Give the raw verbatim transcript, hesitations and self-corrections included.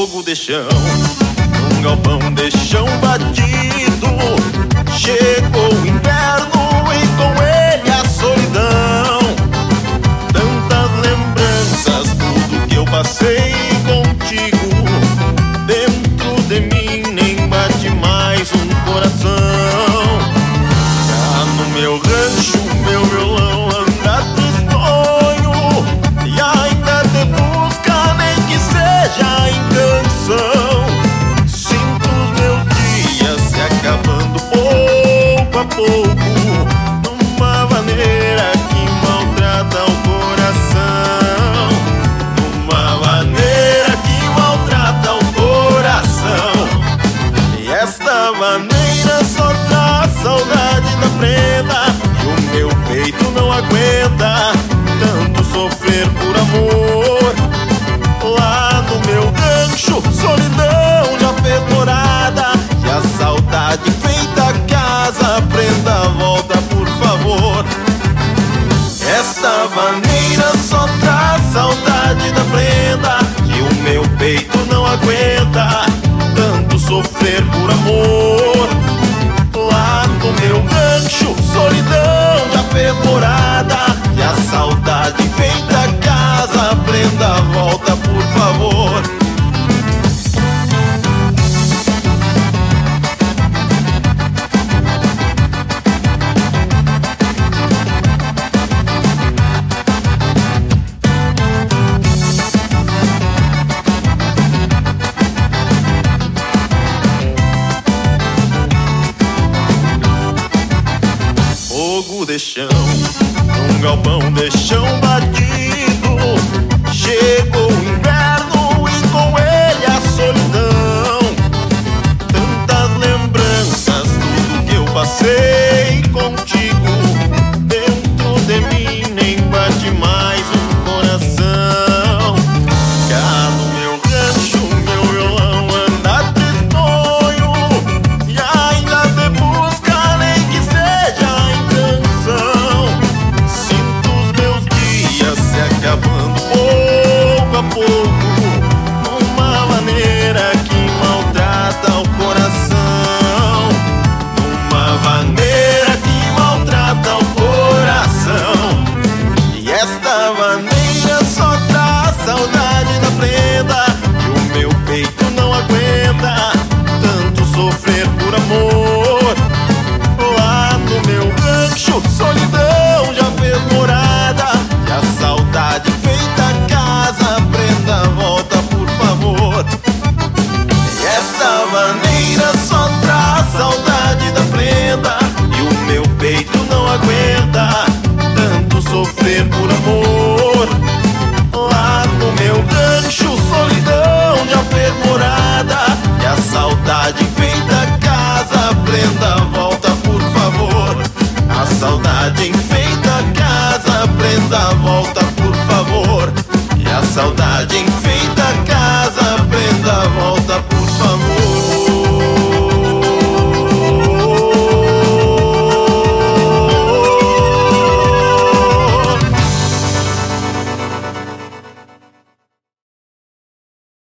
fogo de chão, num galpão de chão batido. Chegou o inverno e com ele a solidão. Tantas lembranças, tudo que eu passei contigo. Dentro de mim nem bate mais um coração. Cá no meu rancho, meu violão anda tristonho, e ainda te busca, nem que seja em canção. Sinto os meus dias se acabando pouco a pouco, numa maneira que maltrata o coração. Numa maneira que maltrata o coração. E esta maneira só traz saudade da prenda, e o meu peito não aguenta tanto sofrer por amor. Lá no meu rancho, solidão já fez morada, e a saudade feita casa, prenda, volta por favor. Essa maneira só traz saudade da prenda, e o meu peito não aguenta tanto sofrer por amor. Lá no meu rancho, solidão já fez morada, e a saudade feita casa, prenda, volta por favor. Fogo de chão, num galpão de chão batido. Chegou o inverno e com ele a solidão. Tantas lembranças, tudo que eu passei contigo. Dentro de mim nem bate mais um coração. Cá no meu rancho, meu violão anda tristonho, e ainda te busca, nem que seja em canção. Sinto os meus dias se acabando pouco a pouco, numa maneira que maltrata o coração. Numa maneira que maltrata o coração. E esta maneira só traz saudade da prenda, e o meu peito não aguenta tanto sofrer por amor. Lá no meu rancho, solidão já fez morada, e a saudade feita casa, prenda, volta por favor. E essa maneira só traz saudade da prenda, e o meu peito não aguenta tanto sofrer por amor. Lá no meu rancho, solidão já fez morada, e a saudade feita casa, prenda, volta por favor. A saudade enfeita casa, prenda, volta por favor. E a saudade enfeita casa, prenda, volta por favor.